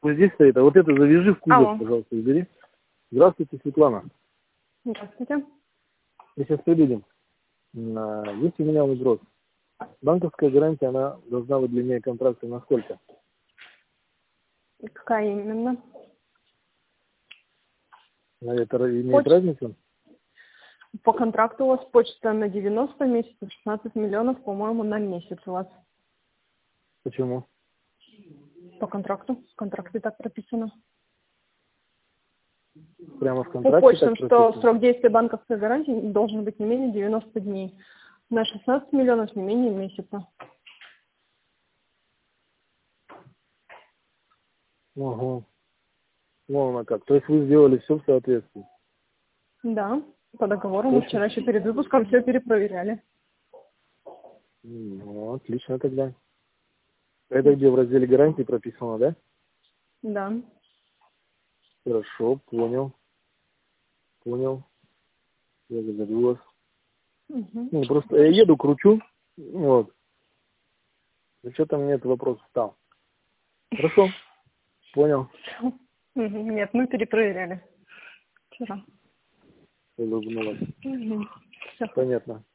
Вот здесь стоит, а вот это завяжи в кузов, Алло. пожалуйста, убери. Здравствуйте, Светлана. Здравствуйте. Мы сейчас приедем. Есть у меня вопрос. Банковская гарантия, она должна быть длиннее контракта на сколько? Какая именно? Это имеет разницу? По контракту у вас почта на 90 месяцев, 16 миллионов, по-моему, на месяц у вас. Почему? По контракту. В контракте так прописано. Прямо в По контракте почтам, так что прописано? срок действия банковской гарантии должен быть не менее 90 дней. На 16 миллионов не менее месяца. Ага. Вон она как. То есть вы сделали все в соответствии? Да, по договору мы вчера еще перед выпуском все перепроверяли. Ну, отлично тогда. Это где в разделе гарантии прописано, да? Да. Хорошо, понял. Понял. Я благодарю вас. Угу. Ну, просто я еду, кручу. Вот. И что-то мне этот вопрос встал. Хорошо. Понял. Нет, мы перепроверяли вчера. Улыбнулась. Угу. Все. Понятно.